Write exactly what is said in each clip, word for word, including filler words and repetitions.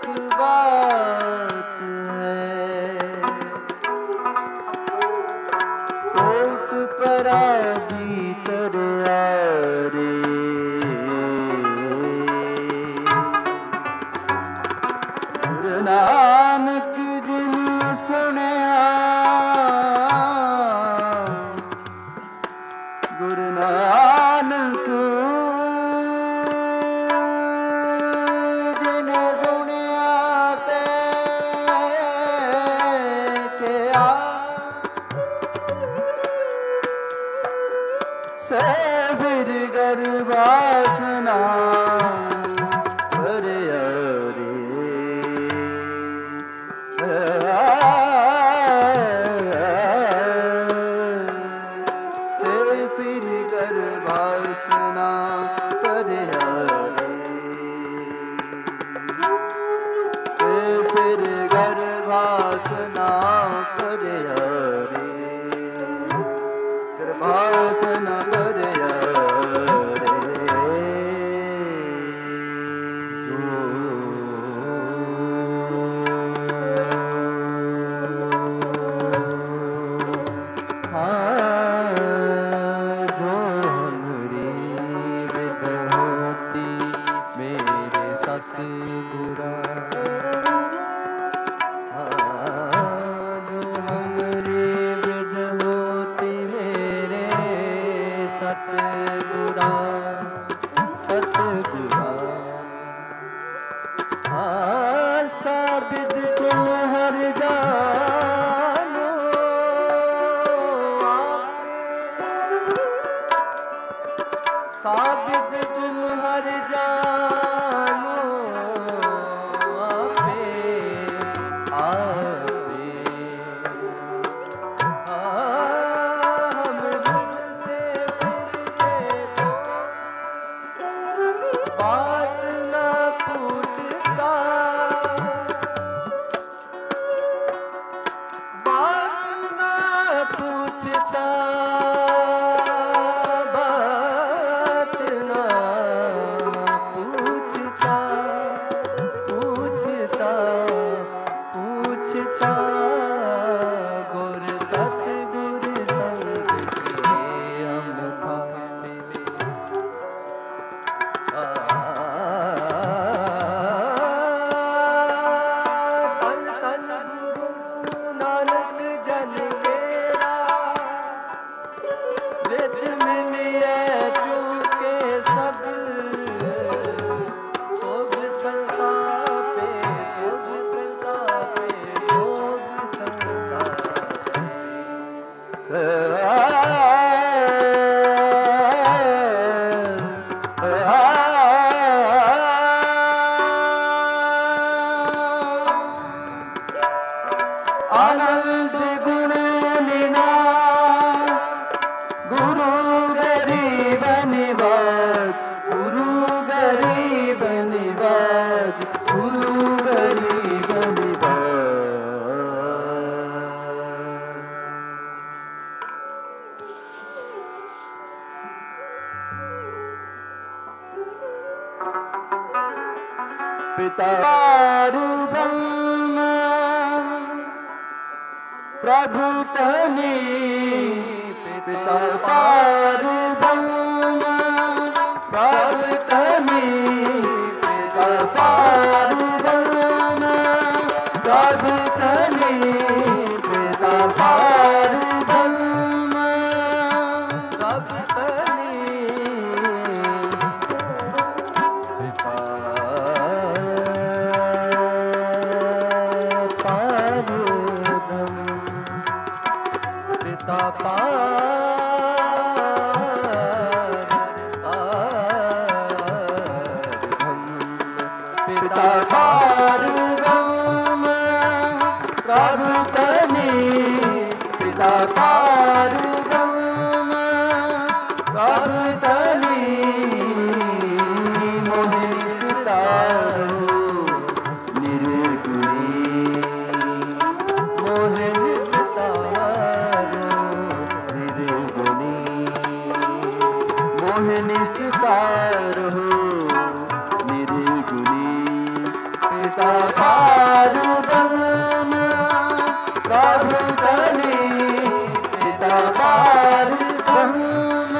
एक बात है, कोट पराजीतर आरे, गुरु नानक जिन सुनिया, गुरु नानक जिन सुनिया ते क्या, से फिर गर्भासना हरे हरे, से फिर गर्भासना हरे हरे, से फिर गर्भासना हरे हरे, गर्भासना हरे हरे। जो हाँ जो हमरी विद होती मेरे सतगुरा, हाँ जो हमरी विद होती मेरे सतगुरा, सतगुरा हाँ साबित तुम हर जानो, साबित तुम हर जानो, आपे आपे हम रुकते फिरते तो बात न पूछता, बात न पूछता, बात न पूछता, पूछता पूछता गुर सतगुर संग के हम खावे, तन तन गुरु नानक जन मेरा, रित मिलिए चूके सब, सोग संसापे सोग संसापे सोग संसापे, आनंद गुण निनाद, गुरु गरीब निवाज, गुरु गरीब निवाज, गुरु गरीब निवाज। पिता ब्रह्म प्रभु तनी, पिता पार ब्रह्म प्रभु तनी, पिता पार ब्रह्म प्रभु तनी, पिता पार ब्रह्म प्रभु तनी, पिता पार ब्रह्म, पिता पार ब्रह्म, पिता पार ब्रह्म प्रभु तनी, पिता पार ब्रह्म प्रभु तनी, मोहिनी सुसारो निर्गुणी, मोहिनी सुसारो पार ब्रह्म प्रभु तनि पिता पार ब्रह्म।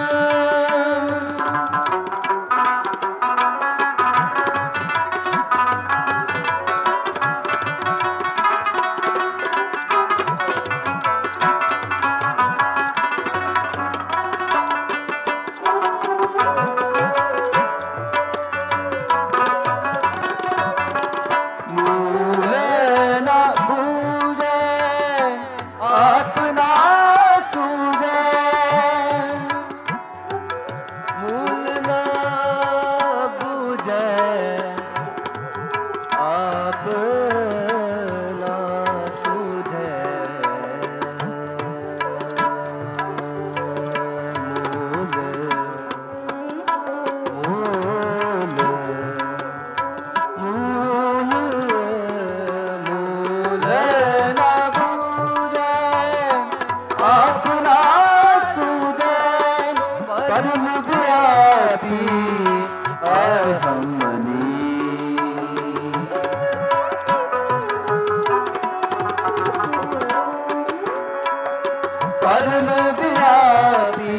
परम व्यापी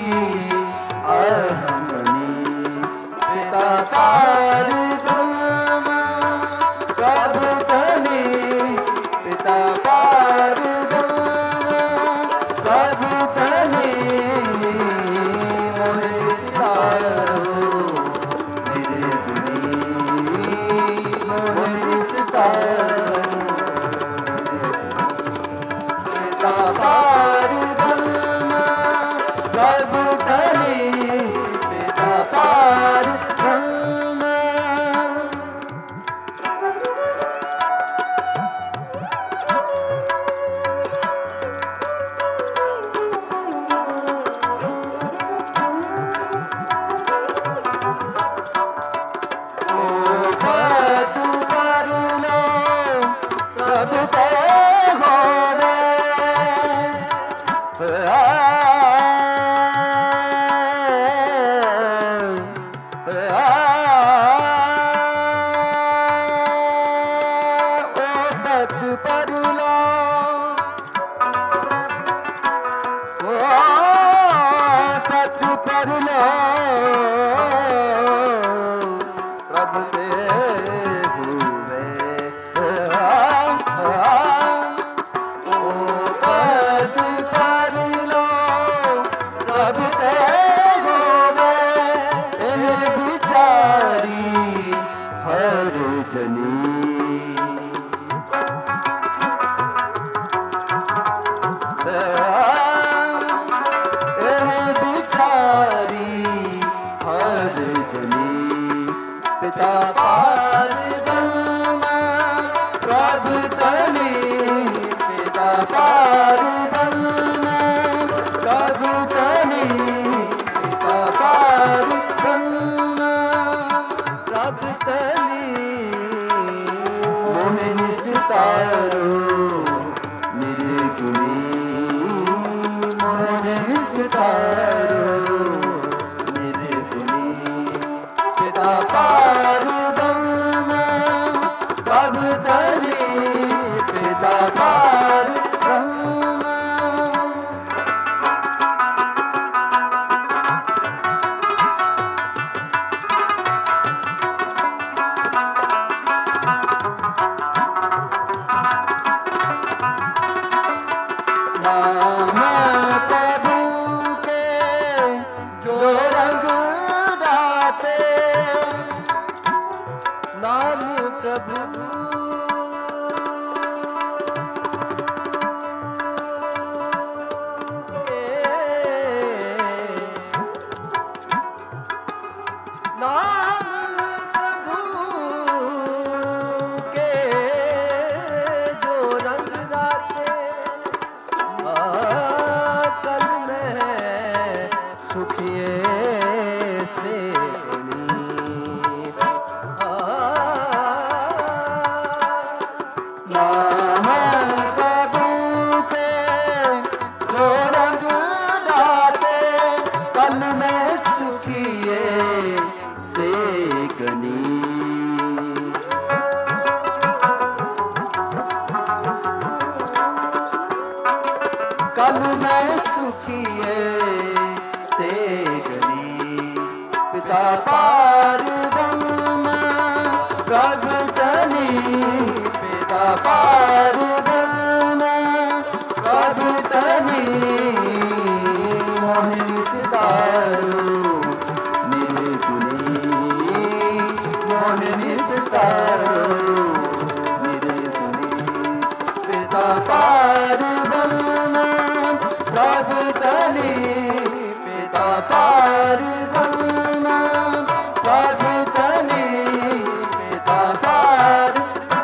अहमनि पिता पार ब्रह्म प्रभु तनि पिता पार ब्रह्म प्रभु तनि मोहि निस्तारो निर्गुणी मोहि निस्तारो पिता पार प्रभु तनि पिता पार ब्रह्म। ओ भतु करुणो प्रभु ते होवे पिता पार ब्रह्म प्रभु तनि पिता पार ब्रह्म प्रभु तनि पिता पार ब्रह्म प्रभु तनि मोहि निस्तारो निर्गुणी मोहि निस्तारो निर्गुणी पिता पार ब्रह्म प्रभु तनि पिता पार ब्रह्म। नाम प्रभु के जो रंग गाते नाम प्रभु पल में सुखिए से गली पिता पार ब्रह्मा प्रभु तनी पिता पार ब्रह्मा प्रभु तनी मोहिनी सितारो निर्गुणी मोहिनी सितारो निर्गुणी पिता पार ब्रह्मा प्रभु तनी पिता पार ब्रह्मा प्रभु तनी पिता पार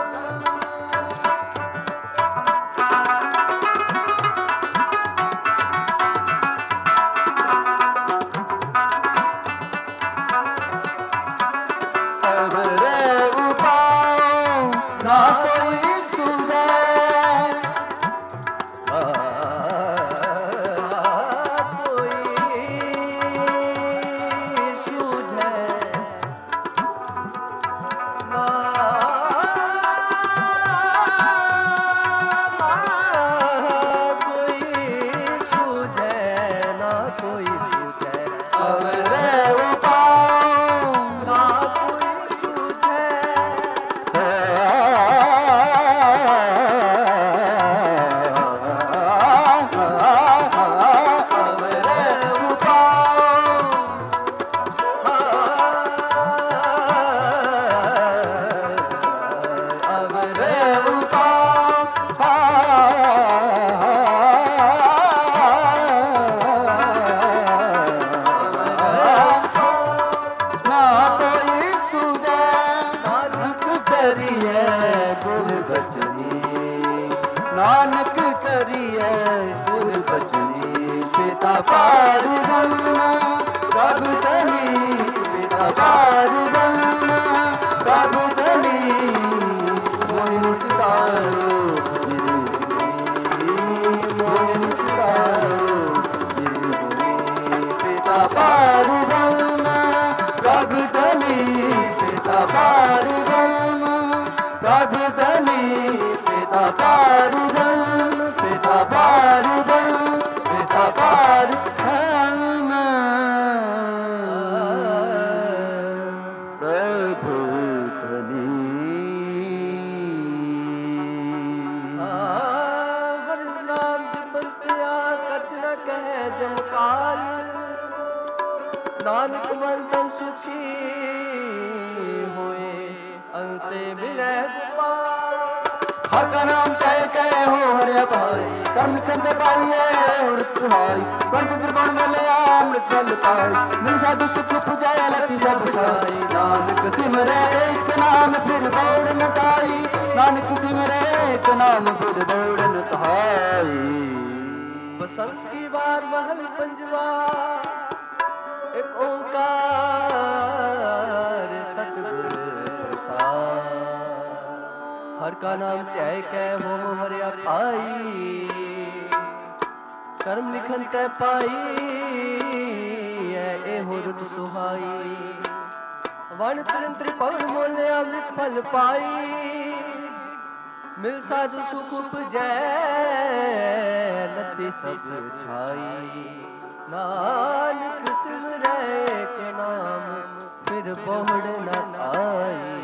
अब रे उपाय ना कोई सुझे नानक करिए गुर बचनी पिता पार ब्रह्मा प्रभु तनी पिता पार ब्रह्मा प्रभु तनी मोहिनी सितारो निर्गुणी मोहिनी सितारो निर्गुणी पिता पार ब्रह्मा प्रभु तनी पिता पार ब्रह्मा प्रभु तनी पिता पार ब्रह्म पिता पार ब्रह्म पिता पार ब्रह्म प्रभु तनी हर नाम जपतिया कछ न कहे जमकाल नानक मन तन सुखी होए अंते मिले गोपाल हर का नाम कह कह हो हरे भाई कर्म खंड पाइए अमृत सुहाई पंत त्रिभुवन में अमृत फल पाई मिल साधु सुख पुजाए लती सब छाई नानक सिमरे एक नाम फिर दौड़ न पाई नानक सिमरे एक नाम फिर दौड़ न पाई बसंत की बार महल पंजवा एक ओंकार सतगुर सा हर का नाम त्याय कै हो हरिया पाई कर्म लिखन तय पाई ए हो रुत सुहाई वन त्रिन त्रिपवन मोले अमृत फल पाई मिल साधु सुख उपजै लती सब छाई नानक सिमरै के नाम फिर बहुड़ न आई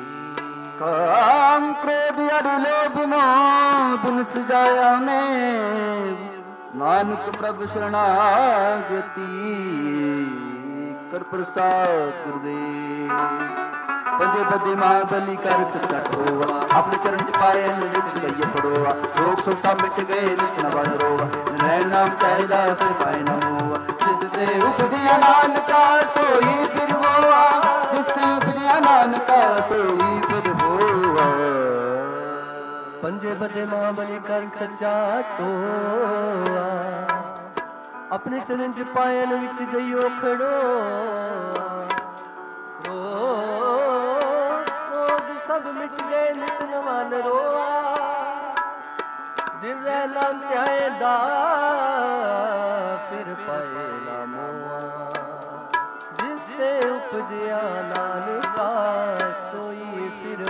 काम क्रोध अरु लोभ मोह दुन सजाया में नानक प्रभु शरणागति कर प्रसाद गुरुदेव पंजे बदे महाबली कर सत्ता खोवा अपने चरण च पाए निज गई पड़ोवा रोग सुख सब मिट गए नित न बन रोवा नैन नाम चाहिदा फिर पाए न मोवा जिस ते उपजिया नानका सोई फिर होवा जिस ते उपजिया नानका सोई फिर होवा पंजे बदे महाबली कर सच्चा टोआ अपने चरण च पायन विच दइयो खड़ो सब मिट गए नित नवान रोआ दिल रह नाम त्याए दा फिर पाए ना मोआ जिसते उपजिया नानका सोई फिर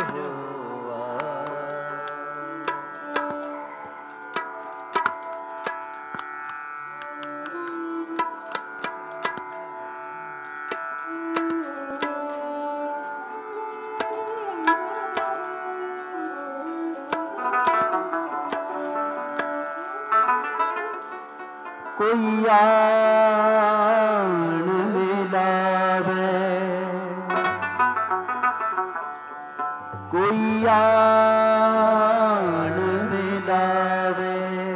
होआ कोई आन मिलावे, कोई आन मिलावे,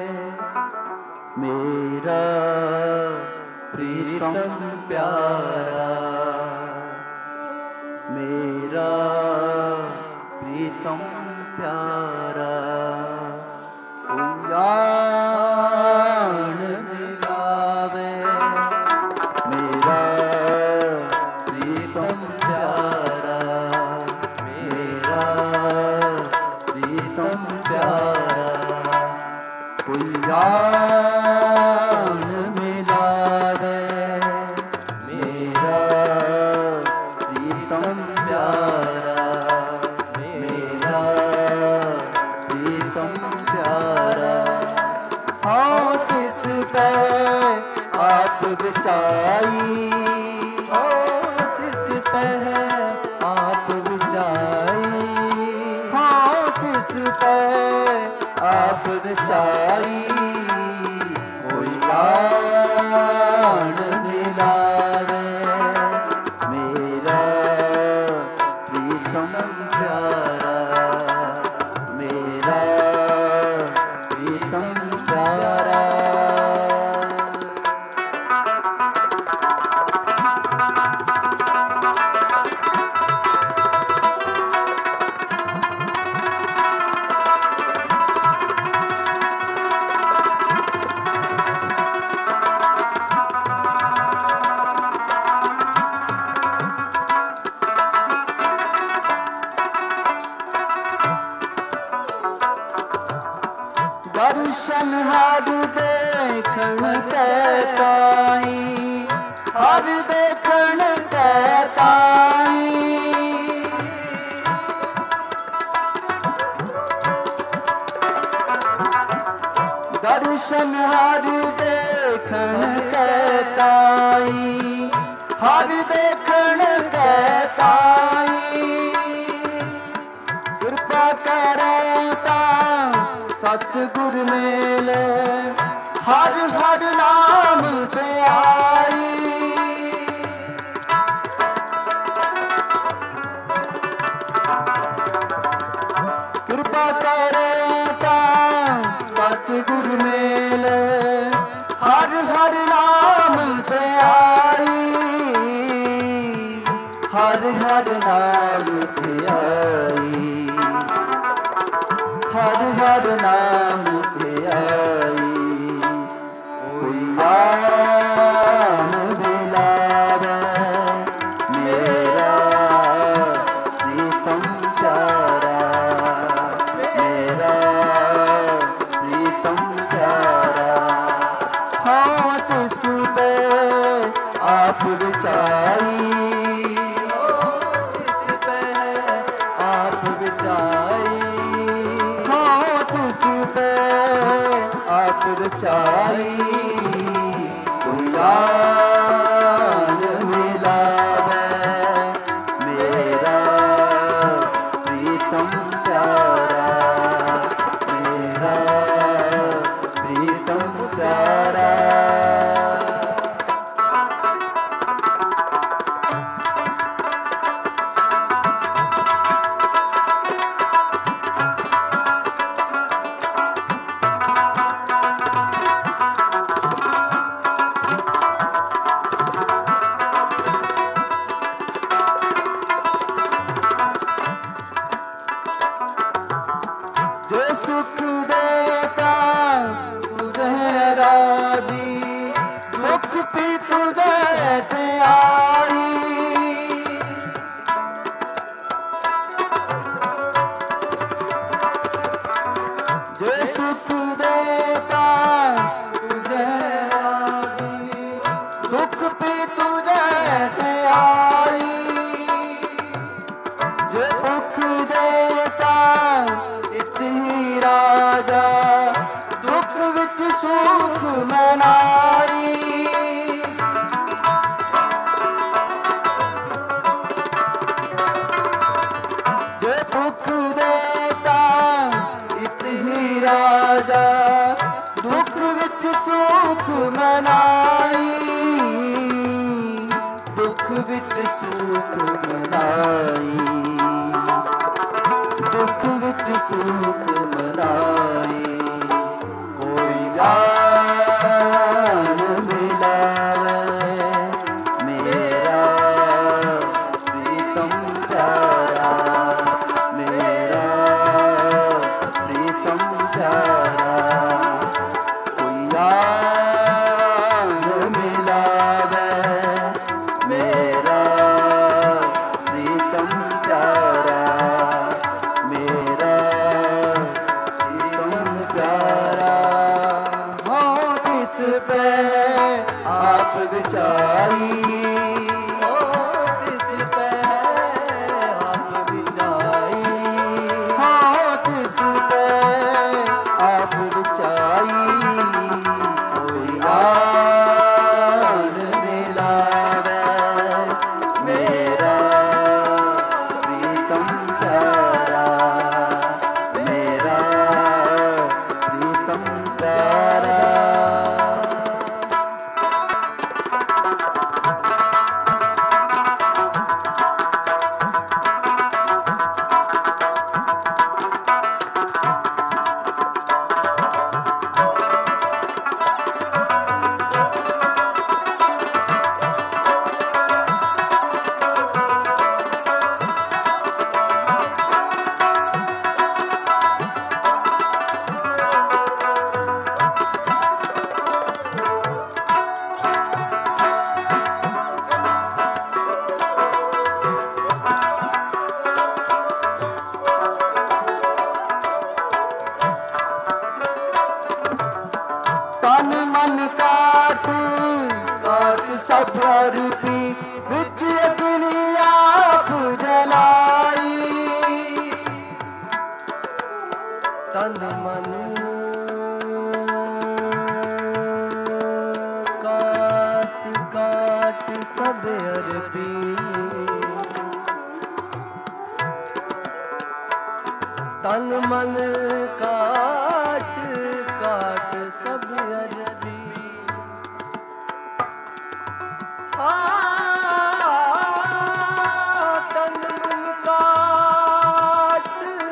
मेरा प्रीतम प्यारा, मेरा प्रीतम प्यारा, कोई आन मिलावे, मेरा प्रीतम प्यारा, मेरा प्रीतम प्यारा, कोई आन मिलावे, मेरा प्रीतम प्यारा, मेरा प्रीतम प्यारा। हाँ किस पे आप बिचाई, किस पे आप बिचाई, हाँ किस पे आप बिचाई, कोई आन मिलावे, मेरा प्रीतम प्यारा, मेरा प्रीतम प्यारा। दर्शन हर देखण के ताई, हर देखण के ताई, दर्शन हर देखण के ताई, हर देखण के ताई, कृपा करे सतगुर मेले, हर हर नाम पे आई, कृपा करे सतगुर मेले, हर हर नाम पे आई, हर हर नाम पे आई, हर हर नाम पे आई, कोई आन मिलावे, मेरा प्रीतम प्यारा, मेरा प्रीतम प्यारा। हाँ तिस पे आप बिचाई, किस पे आप बिचाई, आप बिचाई, कोई आन मिलावे, मेरा प्रीतम प्यारा, मेरा प्रीतम प्यारा। जो सुख देता तुझे राधी, दुख भी तुझे प्यारी, जो सुख देता तुझे राधी, दुख भी तुझे प्यारी, जो दुख देता इतनी राजा, दुख विच सुख मनाई, जो दुख देता इतनी राजा, दुख विच विच सुख मनाई, दुख विच सुख मनाई, दुख विच सुख मनाई। कोई यार मिलावे मेरा प्रीतम प्यारा, मेरा प्रीतम प्यारा। कोई यार मिलावे मेरा प्रीतम प्यारा, मेरा प्रीतम प्यारा। हो किस पे आप विचारी, हो किस पे आप विचारी, हो किस पे आप विचारी। कोई यार मिलावे मेरा प्रीतम प्यारा, मेरा प्रीतम प्यारा। तन मन काट काट सब रूपी विच अग्नि आप जलाई। तन मन काट काट सब अरबी, तन मन काट काट सब अरबी। आ तन मन काट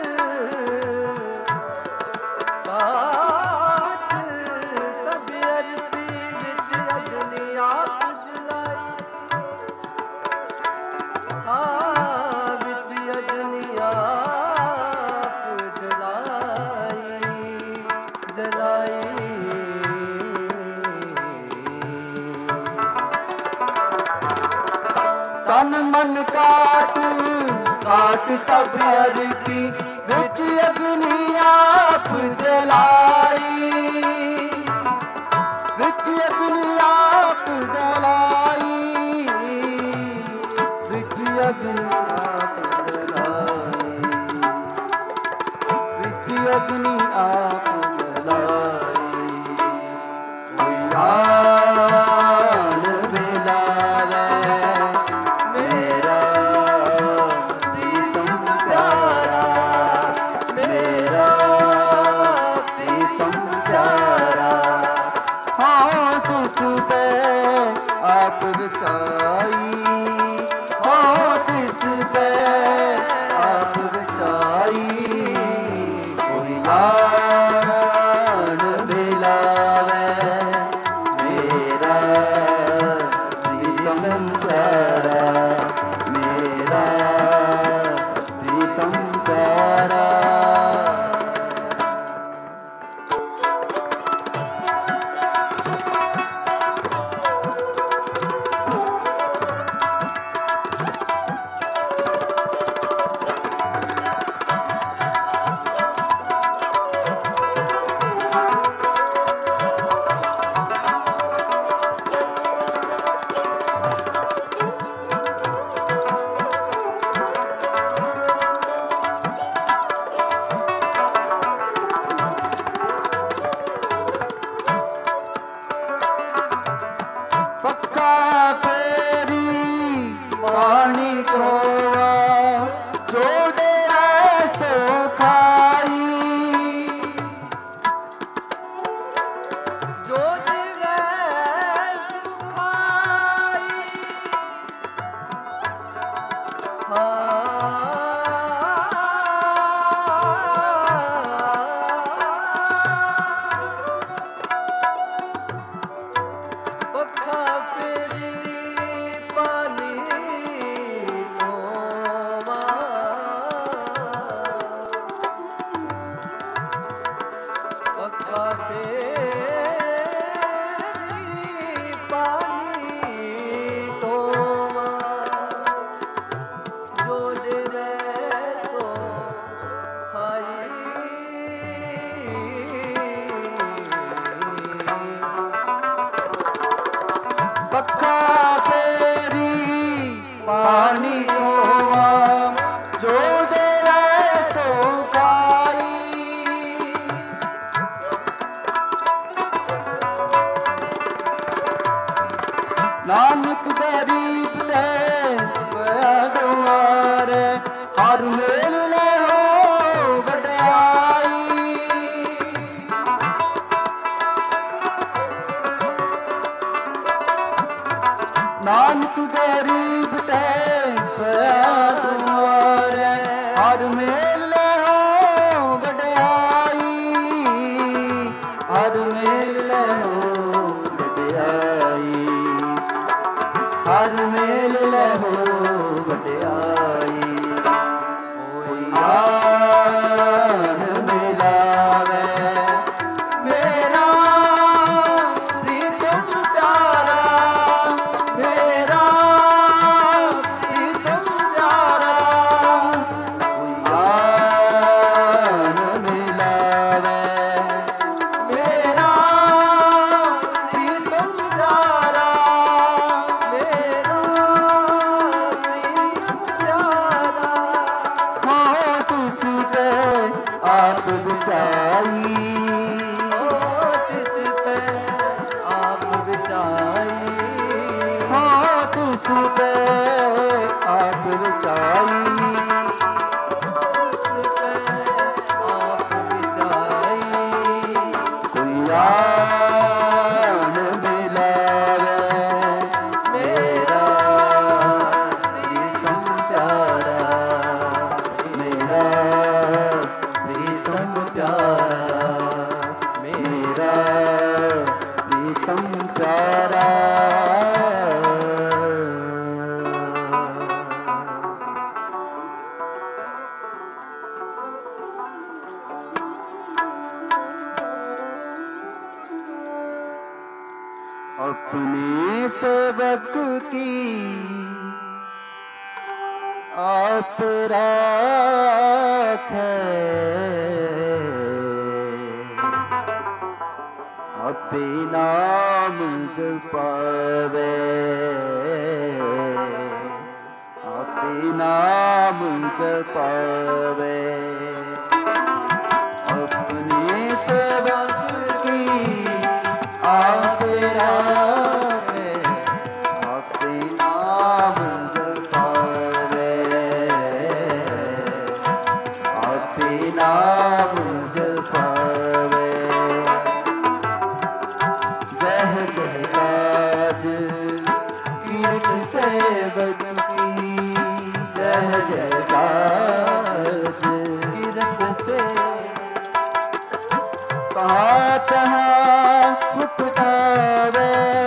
काट सब अरबी, विच अग्नि आप जलाई। आ विच अग्नि आप जलाई, जलाई। तन मन काट काट सब अरबी विच अग्नि आप जलाई, विच अग्नि आप जलाई, विच अग्नि आप जलाई, विच अग्नि आप जलाई। कोई यार मिलावे मेरा प्रीतम प्यारा, मेरा प्रीतम प्यारा। हाँ किस पे आप विचारी, हाँ किस पे आप विचारी। कोई यार नानक गरीब है दुआर हर मेल ले हो वड्याई नानक गरीब है दुआर हर मेल ले हो वड्याई हर मेल ले हो वड्याई हर मेल ले हो वड्याई कोई आन मिलावे मेरा प्रीतम प्यारा मेरा प्रीतम प्यारा कोई आन मिलावे मेरा प्रीतम प्यारा आप बचाई तिससे आप बचाई हाँ तिससे आप बचाई तिससे आप बचाई कोई आन मिलावे मेरा प्रीतम प्यारा मेरा प्रीतम प्यारा मेरा प्रीतम प्यारा अपने सेवक की आप राखे अपे नाम जपावे अपे नाम जपावे अपने सेवक की आप राखे अपे नाम जपावे अपे नाम जपावे जय जय काज कीर्त सेवक की जय जय काज कीरत से कहाँ कहाँ फुटकावे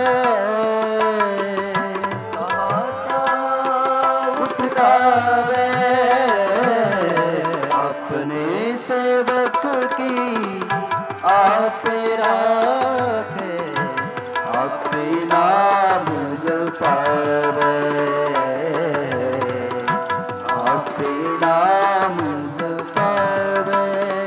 फुटकावे अपने सेवक की आप राखे अपने नाम जपावे अपने नाम जपावे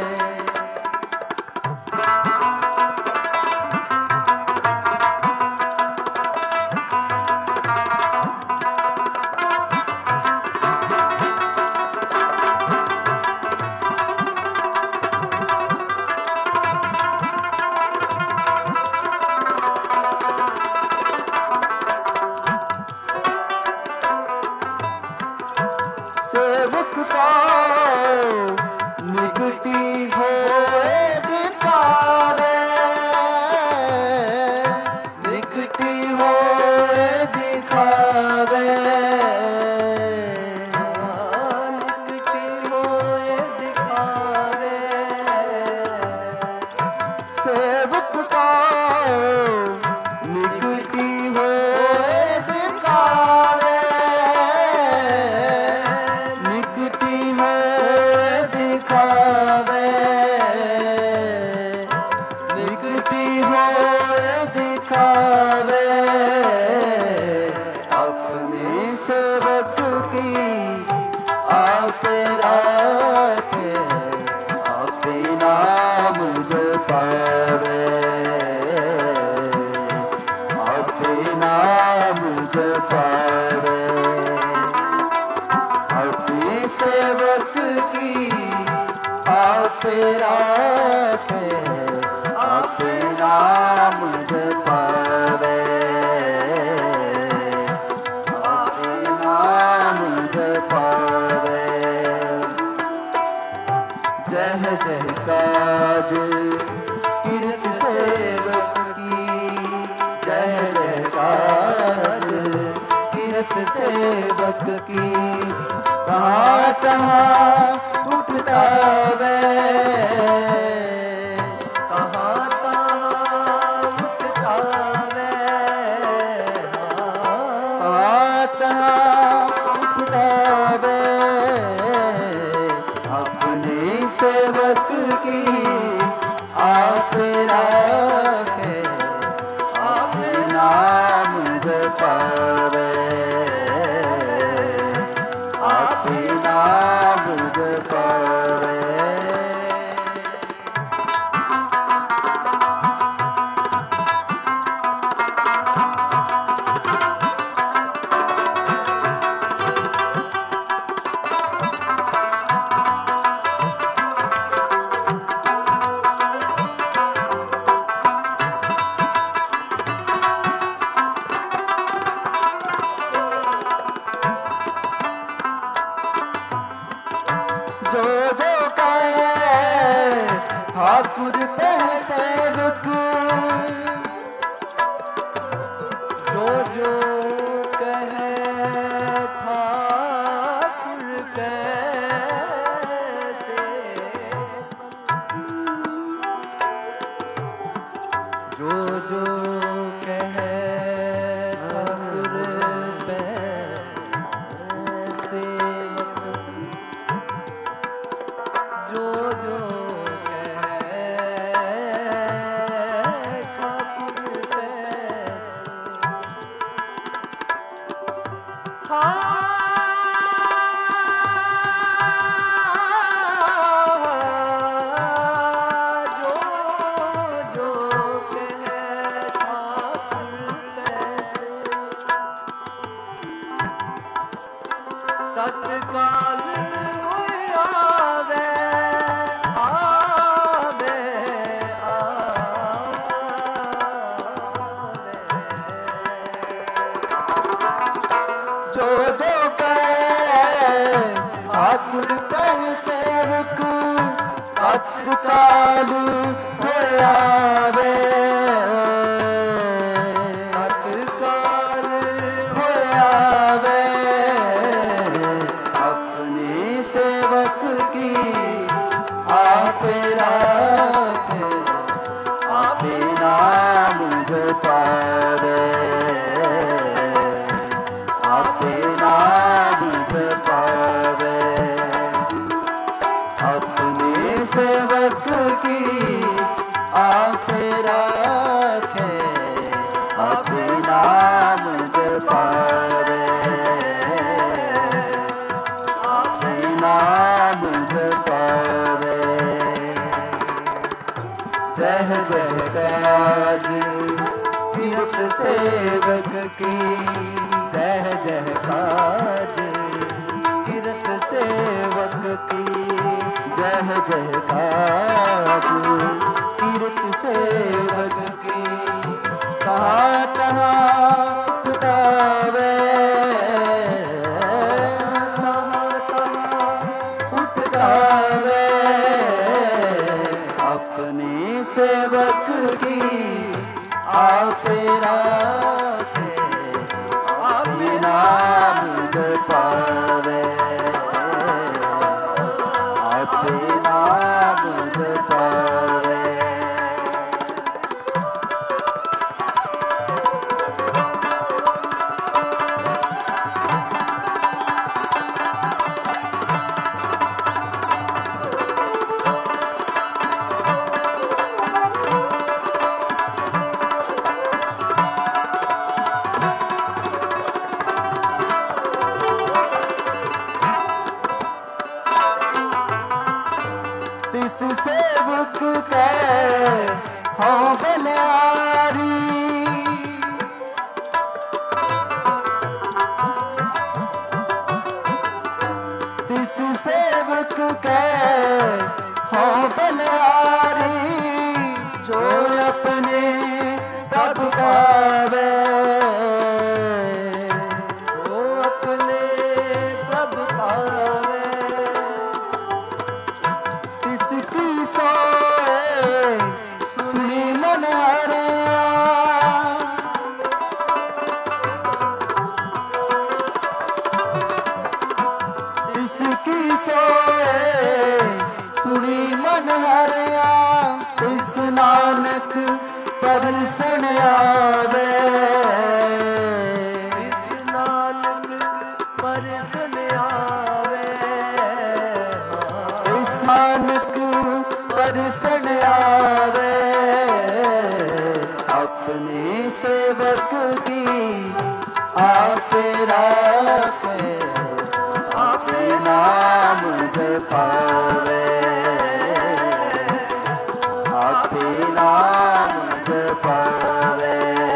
सेवक का निकटी हो दिखावे निकटी हो दिखावे निकटी होए दिखावे सेवक का निकटी हो दिखावे निकटी हो दिखावे निकटी हो दिखावे अपने सेवक की आप राखे अपने नाम जपावे अपने नाम जपावे अपने सेवक की आप राखे अपने नाम जपावे सेवक की कहाँ कहाँ उठता वे कहाँ कहाँ उठता वे कहाँ कहाँ उठता वे अपने सेवक की आप राखे आप नाम जपावे आप नाम जपावे जो जो कहे ठाकुर पहन सेवक जो जो कहे ठाकुर कैसे जो जो कहे ठाकुर कैसे जो जो कहे ठाकुर कैसे हाँ जो जो कहे ठाकुर कैसे तत्काल कोई आवे आवे आवे जो जो कहे ठाकुर पहन सेवक तत्काल हो आवे तत्काल हो आवे अपने सेवक की आप राखे आप नाम जपावे आप नाम जपावे अपने सेवक की आप राखे आप नाम जपावे आप नाम जपावे जय जय काज तीर्थ सेवक की जय जय काज कीरत सेवक की जय जय काज तीर्थ सेवक की कहाँ कहाँ उठावे कहाँ कहाँ उठावे अपने सेवक की आप राखे आप नाम जपावे आप नाम जपावे परिसन आवे, जिस नानक परिसन आवे, इस नानक परिसन आवे, अपने सेवक की आप राखे, आपे नाम जपावे, आपे नाम जपावे,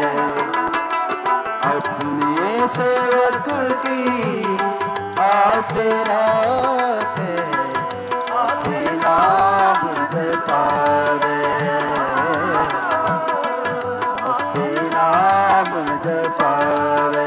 अपने सेवक की आप राखे, आपे नाम जपावे, आपे नाम जपावे।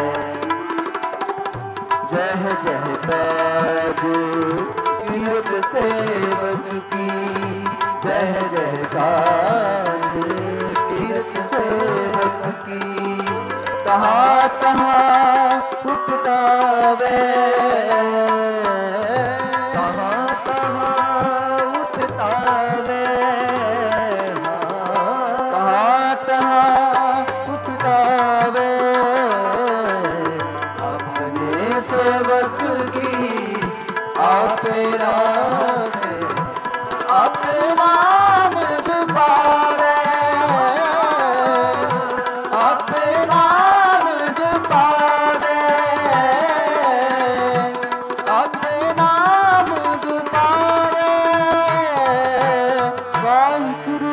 जय जय काज तीर्थ सेवक की, जय जय काज तीर्थ सेवक की, तहाँ तहाँ उठतावे, तहाँ तहाँ उठतावे, तहाँ तहाँ उठतावे, अपने सेवक की आप राखे, आपे नाम जपावे, आपे नाम जपावे, आपे नाम जपावे, वाहिगुरु।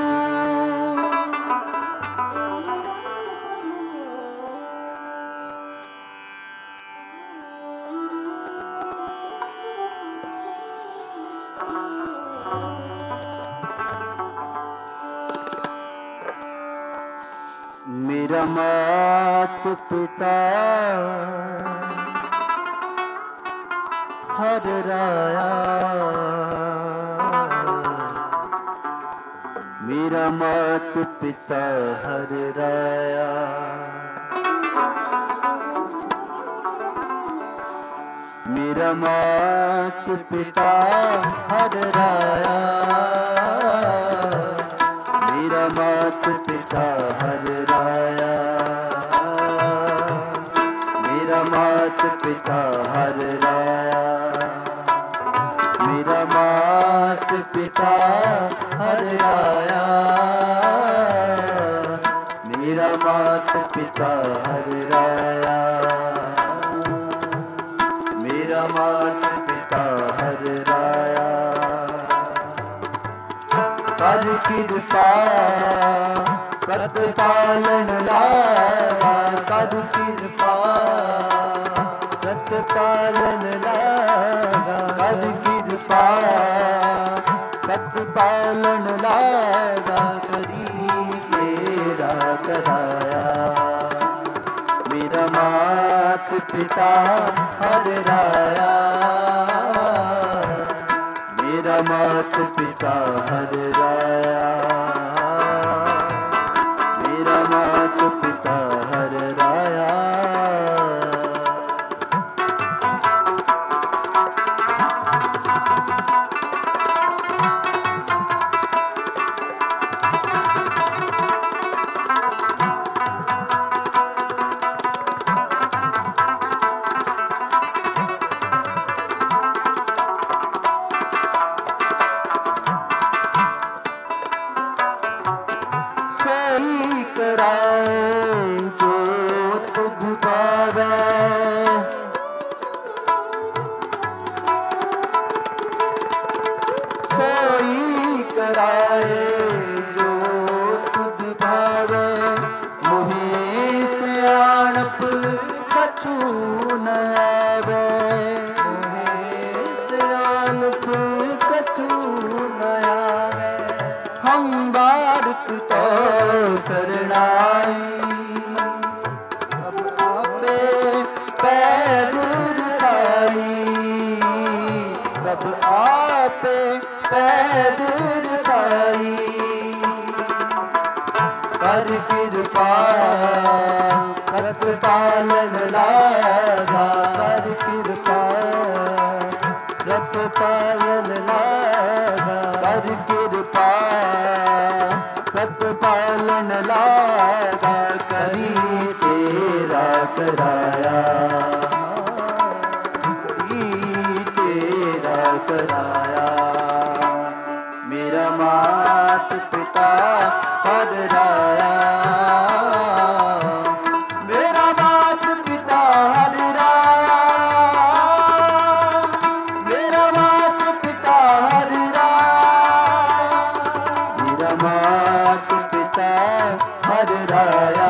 मेरा मात पिता हर राया, मेरा मात पिता हर राया, मेरा मात पिता हर राया, मेरा मात पिता हर राया, मेरा मात पिता हर राया, मेरा मात पिता हर राया, मेरा मात पिता हर राया, मेरा मात पिता हर राया, कर कृपा प्रतिपालन लागा, कर कृपा प्रतिपालन लागा, कर कृपा प्रतिपालन लागा, करी तेरा कराया, मेरा मात पिता हर राया, मेरा मात पिता हर राया, मेरा मात पिता हर राया। सोई कराए जो तुझ पावे, सोई कराए जो तुझ भावे, मोहे सियाणप कछु न आवे, मोहे सियाणप कछु न आवे, हम बारक तो शरणाई, अब आपे पैर रुकाई, अब आपे पैर रुकाई, कर कृपा प्रतिपालन लागा, कर कृपा प्रतिपालन लागा, कर कृपा प्रतिपालन लागा, मात पिता हर राया,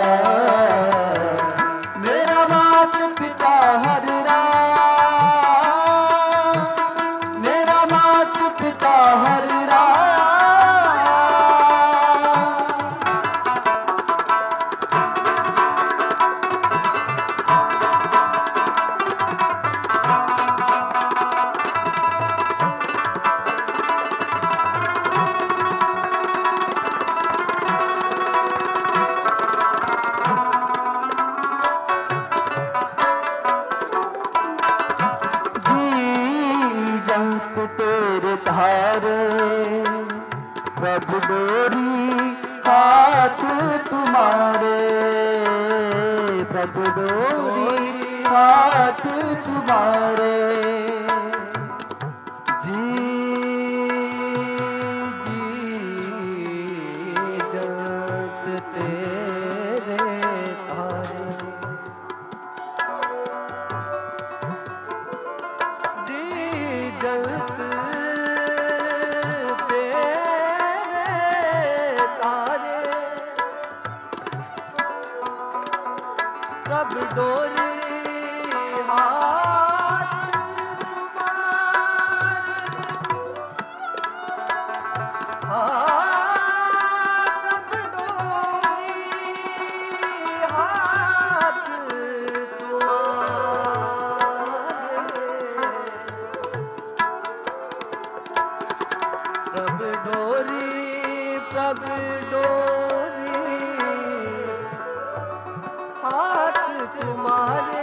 मेरा मात पिता हर राया, मेरा मात पिता हर राया। प्रभु डोरी हाथ तुम्हारे, प्रभु डोरी हाथ तुम्हारे, जी जी जत तेरे तारे, जी जत प्रभु डोरी हाथ प्रभु डोरी प्रभु डोरी हाथ तुम्हारे,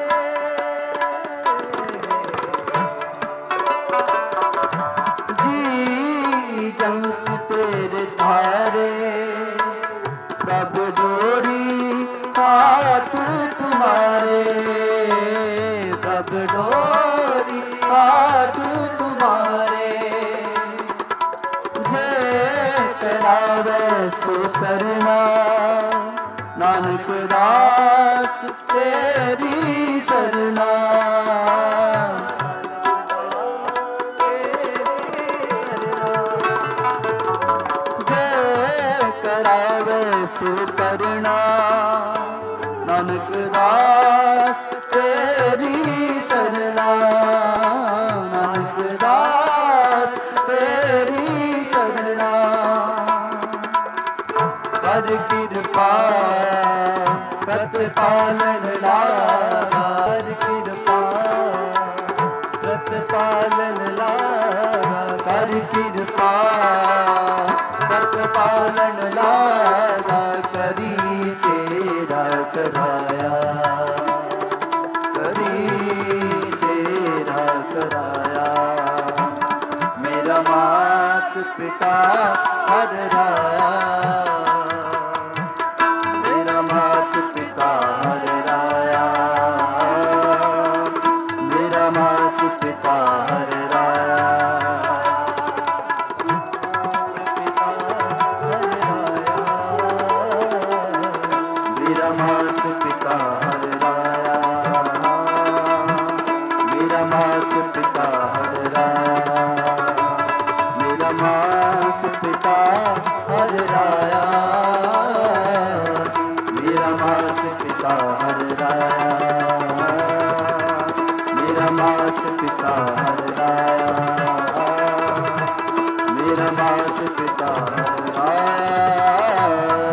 जी जंक तेरे धारे, प्रभु डोरी हाथ तुम्हारे, प्रभु डोरी हाथ तुम्हारे, जे करावे सो करना नानक दास तेरी शरणा, जय करावे सो करना नानक दास तेरी शरणा, नानक दास तेरी शरणा, कर कृपा प्रतिपालन लागा, कर कृपा प्रतिपालन लागा, कर कृपा प्रतिपालन लागा, करी तेरा कराया, करी तेरा कराया, मेरा मात पिता हर राया, मेरा मात पिता हर राया, मेरा मात पिता हर राया, मेरा मात पिता हर राया, मेरा मात पिता हर राया, मेरा मात पिता हर राया, मेरा मात पिता हर राया, मेरा मात पिता हर राया, मेरा मात पिता हर राया।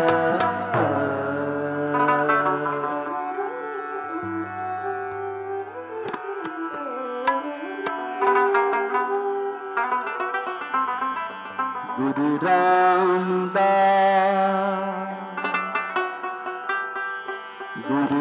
गुरु रामदास, गुरु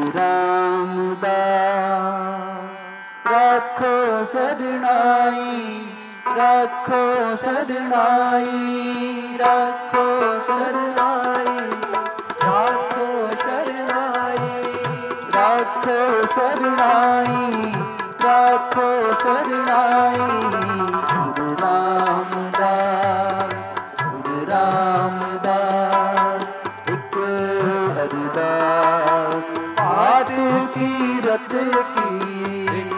रामदास, रखो शरणाई, रखो शरणाई, रखो शरणाई, राखो शरणाई, रखो शरणाई, रखो शरणाई, गुरु रामदास, गुरु रामदास, एक अरदास पाठ की रत की, एक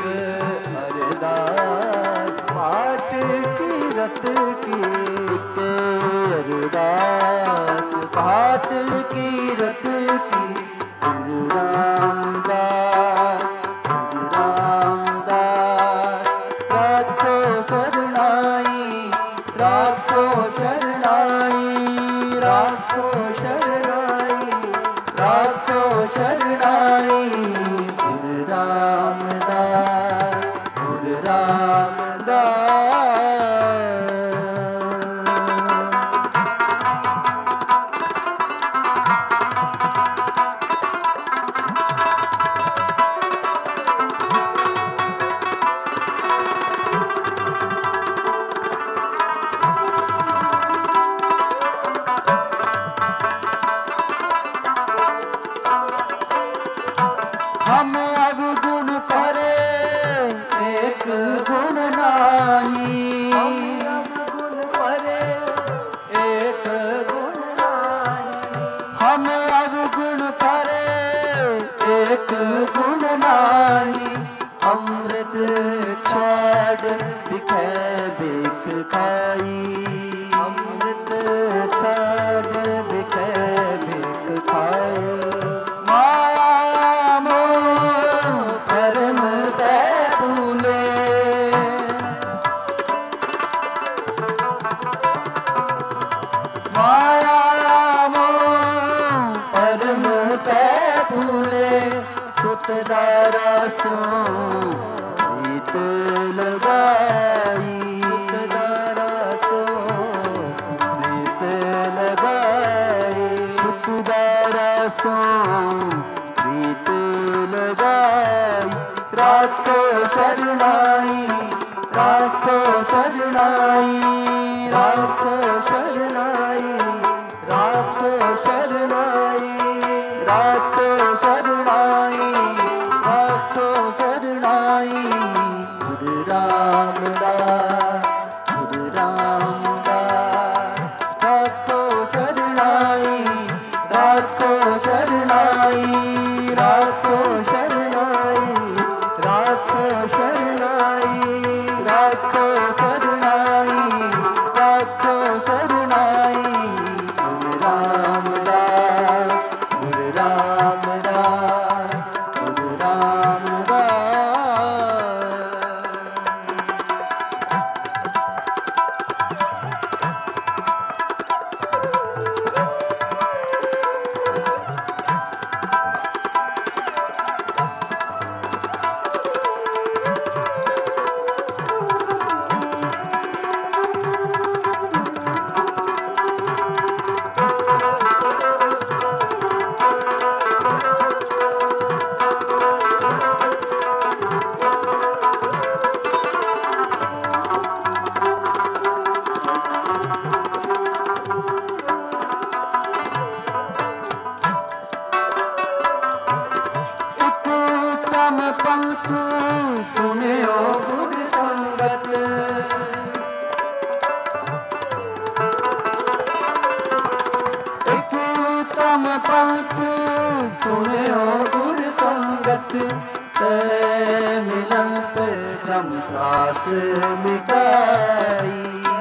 अरदास पाठ की रत की, एक अरदास पाटिल की रत की गुरु रामदास गुरु रामदास राखो शरणाई राखो शरणाई राखो शरणाई राखो शरणाई गुरु रामदास गुरु रामदास। हम अवगुण परे एक गुण नाही गुण परे एक गुण नाही हम अवगुण परे एक गुण नाही अमृत छाड़ बिखे बिख खाई अमृत छाड़ बिखे बिख खाए माया मोह परम ते भूले माया मोह परम ते भूले सुतदारा सो प्रीत लगाई सुतदारा सो प्रीत लगाई सुतदारा सो प्रीत लगाई राखो शरणाई राखो शरणाई राखो शरणाई राखो शरणाई राखो शरणाई राखो शरणाई गुरु रामदास गुरु रामदास राखो शरणाई राखो शरणाई राखो शरणाई राखो शरणाई राखो शरणाई राखो शरणाई गुरु रामदास गुरु रामदास गुरु रामदास। एक उत्तम पंथ सुनियो गुर संगत एक उत्तम पंथ सुनियो गुर संगत ते मिलत जमकास मिटाई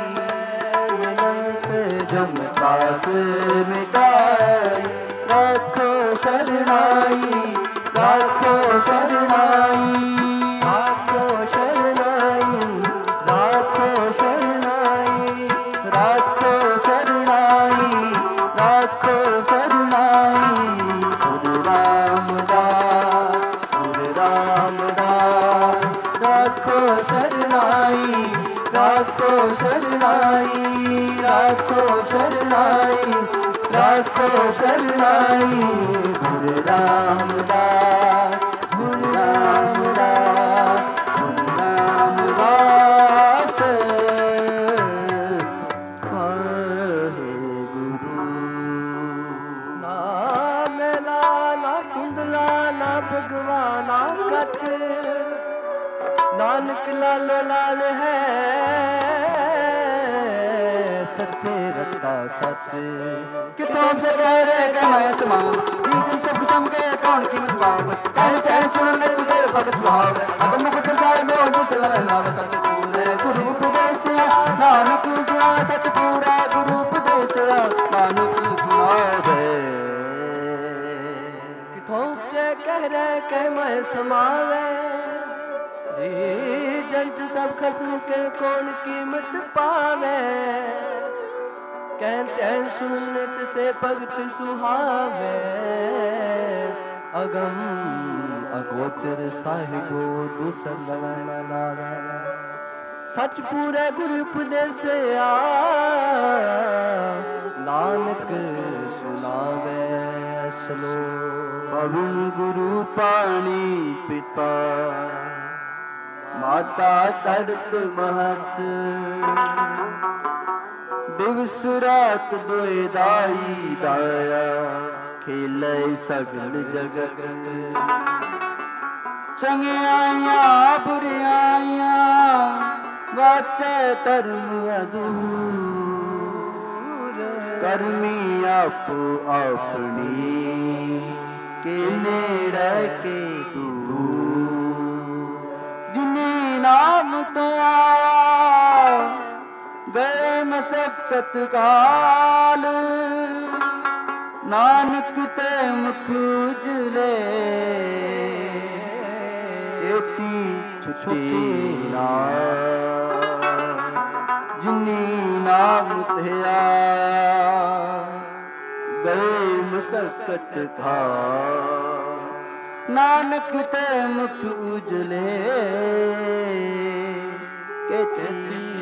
मिलत जमकास मिटाई राखो शरणाई राखो शरणाई राखो शरणाई राखो शरणाई राखो शरणाई राखो शरणाई गुरु रामदास गुरु रामदास राखो शरणाई राखो शरणाई राखो शरणाई राखो शरणाई गुरु रामदास गुरु रामदास गुरु रामदास वाहे गुरु। ना मेला ना कुंडला ना भगवाना कट नानक लालो लाल है सच्चे रत्ता सच कितों जगह रे मैं समान नीजन सब सम के कौन कीमत पाव कहने कहने सुन ले तुझे भगत भाव अब मुख दर्शाए में दूसरा नाम सत सूरे गुरु उपदेश नानक सुना सत पूरा गुरु उपदेश नानक सुना ਕਹਿ ਰਹਿ ਕਹਿ ਮੈਂ ਸਮਾਵੇ ਜੀ ਜੰਤ ਸਭ ਖਸਮ ਕੇ ਕੌਣ ਕੀਮਤ ਪਾਵੇ ਕਹਿ ਤੈਨ ਸੁਨਤ ਸੇ ਭਗਤ ਸੁਹਾਵੇ ਅਗਮ ਅਗੋਚਰ ਸਾਹਿਬੋ ਦੂਸਰ ਨਵ ਨਾਵੇ ਸਚ ਪੂਰੇ ਗੁਰ ਉਪਦੇਸਿਆ ਨਾਨਕ ਸੁਨਾਵੇ ਸਲੋ ਪਵਨ ਗੁਰੂ ਪਾਣੀ ਪਿਤਾ ਮਾਤਾ ਧਰਤ ਮਹਤ ਦਿਵਸ ਰਾਤ ਦੋਇ ਦਾਈ ਦਾਇਆ ਖੇਲੇ ਸਗਲ ਜਗਤ ਚੰਗਿਆਈਆਂ ਬੁਰਿਆਈਆਂ ਵਾਚੈ ਧਰਮ ਅਦੂਰ ਕਰਮੀ ਆਪੋ ਆਪਣੀ ਕੇ ਨੇੜੇ ਕੇ ਦੂਰ ਜਿਨੇ ਨਾਮ ਤੋਂ ਆਇਆ ਗਏ ਮਸਕਤ ਕਾਲ ਨਾਨਕ ਤੇ ਮੁਖ ਉਜਲੇ ਏਤੀ ਛੁੱਟੀ ਨਾ ਜਿਨੀ ਨਾਮ ਤੇ ਆਇਆ ਗਏ ਮਸਕਤ ਕਾ ਨਾਨਕ ਤੇ ਮੁਖ ਉਜਲੇ ਕੇਤੀ